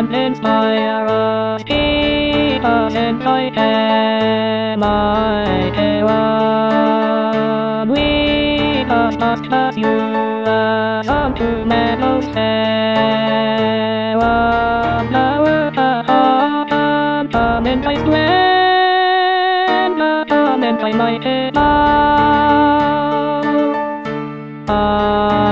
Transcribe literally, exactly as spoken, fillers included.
and inspire us. Keep us enjoyed and might one. We must not trust you as unto meadows fair. One flower upon come in thy splendor, come in thy mighty power.